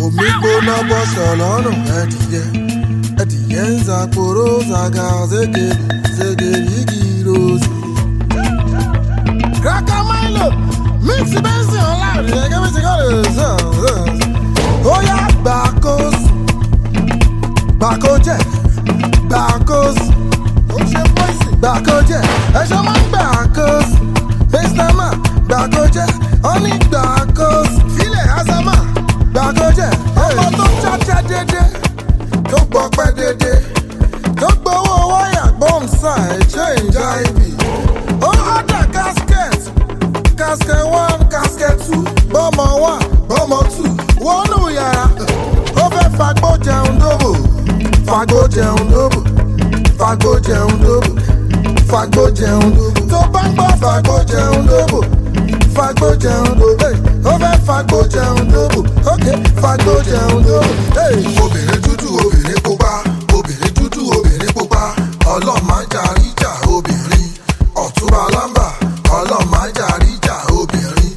Omi gbóná bọ́ṣọ̀ lọ́rùn ẹdìyẹ ń zàpòrò zàgà zégèlì gíròsì. Raka Milo mix bẹ́ńsì online ẹgẹ́ bí ti kọ́ lè sàn. Ó yá gbàkóso gbàkójẹ́ gbàkóso ó ṣe pọ́ìsì gbàkójẹ́ ẹ̀ṣọ́ máa ń gbàkóso fẹ́sítàmà gbàkójẹ́ ọ́ní gbàkóso fílẹ̀ azama gbàkójẹ́ ọmọ tó cháchá dédé tó gbọ́pẹ́ dédé tó gbowó wáyà gbọ́mùsà change ib ó order casket 1 casket 2 bọ́mọ 1 bọ́mọ 2 wọnú yàrá ó fẹ́ fagbó jẹun dóbò fagbó jẹun dóbò fagbó jẹun dóbò fagbó jẹun dóbò tó bá ń gbọ́ fagbó jẹun dóbò fagbó jẹun dóbò ó fẹ́ fagbó jẹun dóbò ok fagbó jẹun dóbò. Obìnrin dúdú obìnrin pupa obìnrin dúdú obìnrin pupa ọlọ́màjàríjà obìnrin ọ̀túnba lámbà ọlọ́màjàríjà obìnrin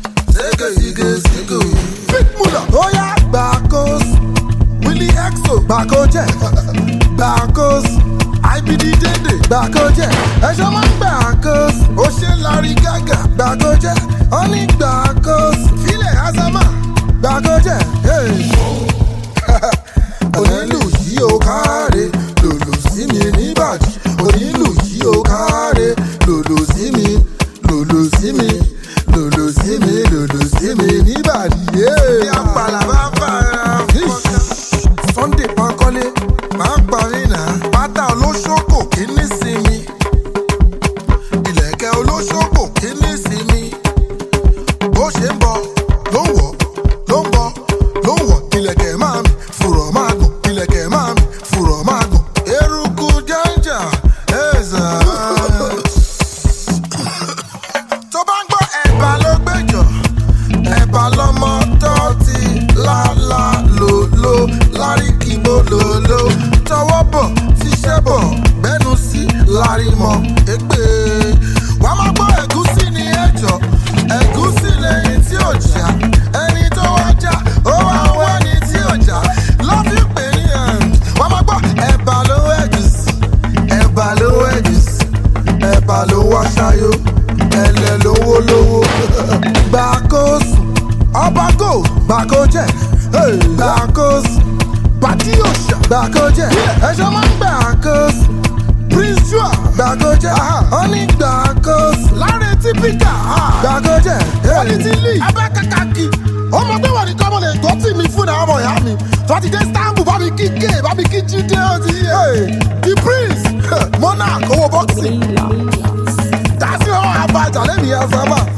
ségè. Fitmula ó yá gbàkóso Willie Exo gbàkójẹ́ gbàkóso IBD dédé gbàkójẹ́ ẹ̀ṣọ́ máa ń gbàkóso ó ṣe Larry Gaga gbàkójẹ́ ọ́ní gbàkóso fílẹ̀ azama gbàkójẹ́. Onílù yìí ó káre lòlò sí mi níbàdí onílù yìí ó káre lòlò sí mi lòlò sí mi lòlò sí mi lòlò sí mi níbàdí. Bí apàlà bá fara Sunday Bankole máa ń parí náà pátá olóṣòkò kí ní sinmi ìlẹ̀kẹ̀ olóṣòkò kí ní sinmi bó ṣe ń bọ̀ ló ń wọ̀ ló ń bọ̀ ló ń wọ̀ ìlẹ̀kẹ̀ máa mi fùrọ̀ máa gùn ìlẹ̀kẹ̀ máa mi fùrọ̀ máa gùn eruku jẹ́ńjà ẹ̀ẹ́sà. Tó bá ń gbọ́ ẹ̀bà ló gbẹ́jọ́ ẹ̀bà lọ́mọ tó ti lálá lòló láríkìbó lòló tọwọ́ bọ̀ tíṣẹ́ bọ̀ bẹ́nu sí lárímọ̀ ègbè. Wàá máa gbọ́ ẹ̀gúsí ní ẹ̀jọ̀ ẹ̀gúsí lẹ́yìn tí ò já ẹni tó wá já ó wá ń wá ní tí ò já lọ́fíì pè ní ẹ̀ǹd. Wàá máa gbọ́ ẹ̀bà ló ẹ̀gúsí ẹ̀bà ló ẹ̀gúsí ẹ̀bà ló wá ṣayó ẹ̀lẹ̀ lówó lówó. Gbàkóso ọba go gbàkójẹ́ gbàkóso pàtí òṣà gbàkójẹ́ ẹ̀ṣọ́ máa ń gbàkóso Prince Joa gbàkójẹ́ ọ́ní gbàkóso Láre Típíkà gbàkójẹ́ Quality Lee abẹ́kàkàkì ọmọ tó wà ní kọ́mọ lè tó tì mí fún àwọn ọmọ ìyá mi tọ́tí dé Istanbul bá mi kí gé bá mi kí jíde ọtí The Prince Monarch owó boxing dásí ọ̀hún àbájá lẹ́mìí ẹ̀ sábà.